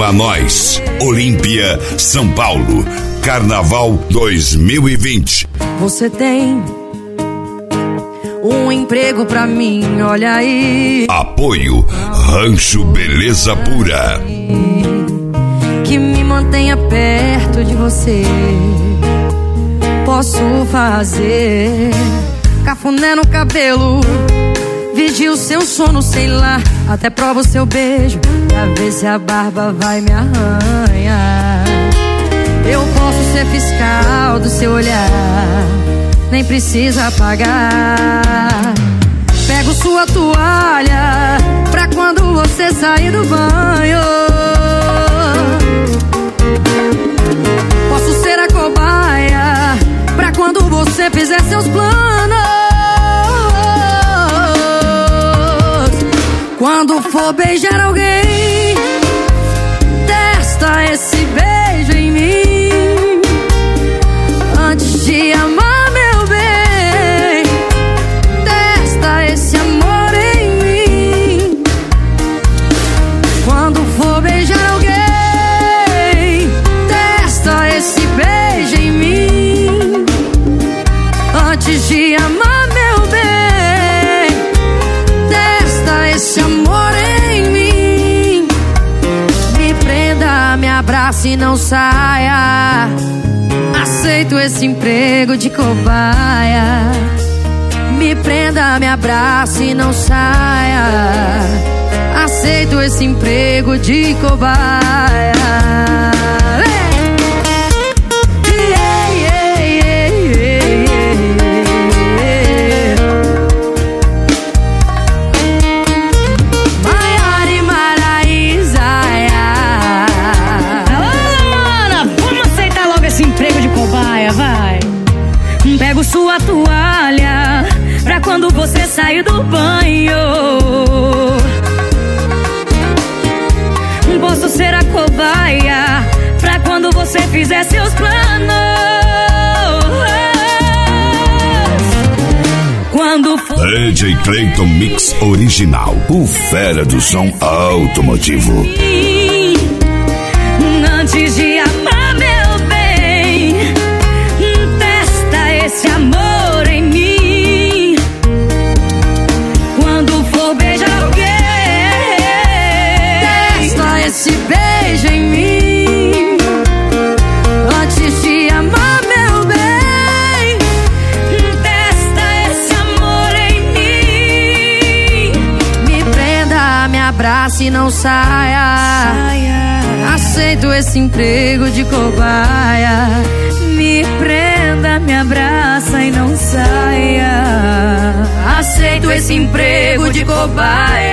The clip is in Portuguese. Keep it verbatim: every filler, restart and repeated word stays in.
Ama Nós, Olímpia, São Paulo, Carnaval dois mil e vinte. Você tem um emprego pra mim, olha aí. Apoio Rancho Beleza Pura, que me mantenha perto de você. Posso fazer cafuné no cabelo, vigiar o seu sono, sei lá, até prova o seu beijo, pra ver se a barba vai me arranhar. Eu posso ser fiscal do seu olhar, nem precisa pagar. Pego sua toalha pra quando você sair do banho. Posso ser a cobaia pra quando você fizer seus planos. Quando for beijar alguém, testa esse beijo em mim. Antes de amar, meu bem, testa esse amor em mim. Quando for beijar alguém, testa esse beijo em mim. Antes de amar, meu bem, testa esse amor em mim. Me prenda, me abrace e não saia. Aceito esse emprego de cobaia. Me prenda, me abrace e não saia. Aceito esse emprego de cobaia. Pego sua toalha pra quando você sair do banho. Posso ser a cobaia pra quando você fizer seus planos. Quando for... D J Clayton Mix Original, o fera do som automotivo. Antes de amar, meu bem, testa esse amor em mim. Quando for beijar alguém, testa esse beijo em mim. Antes de amar, meu bem, testa esse amor em mim. me prenda, me abrace e não saia. Aceito esse emprego de cobaia. Me prenda, me abraça e não saia. Aceito esse emprego de cobaia.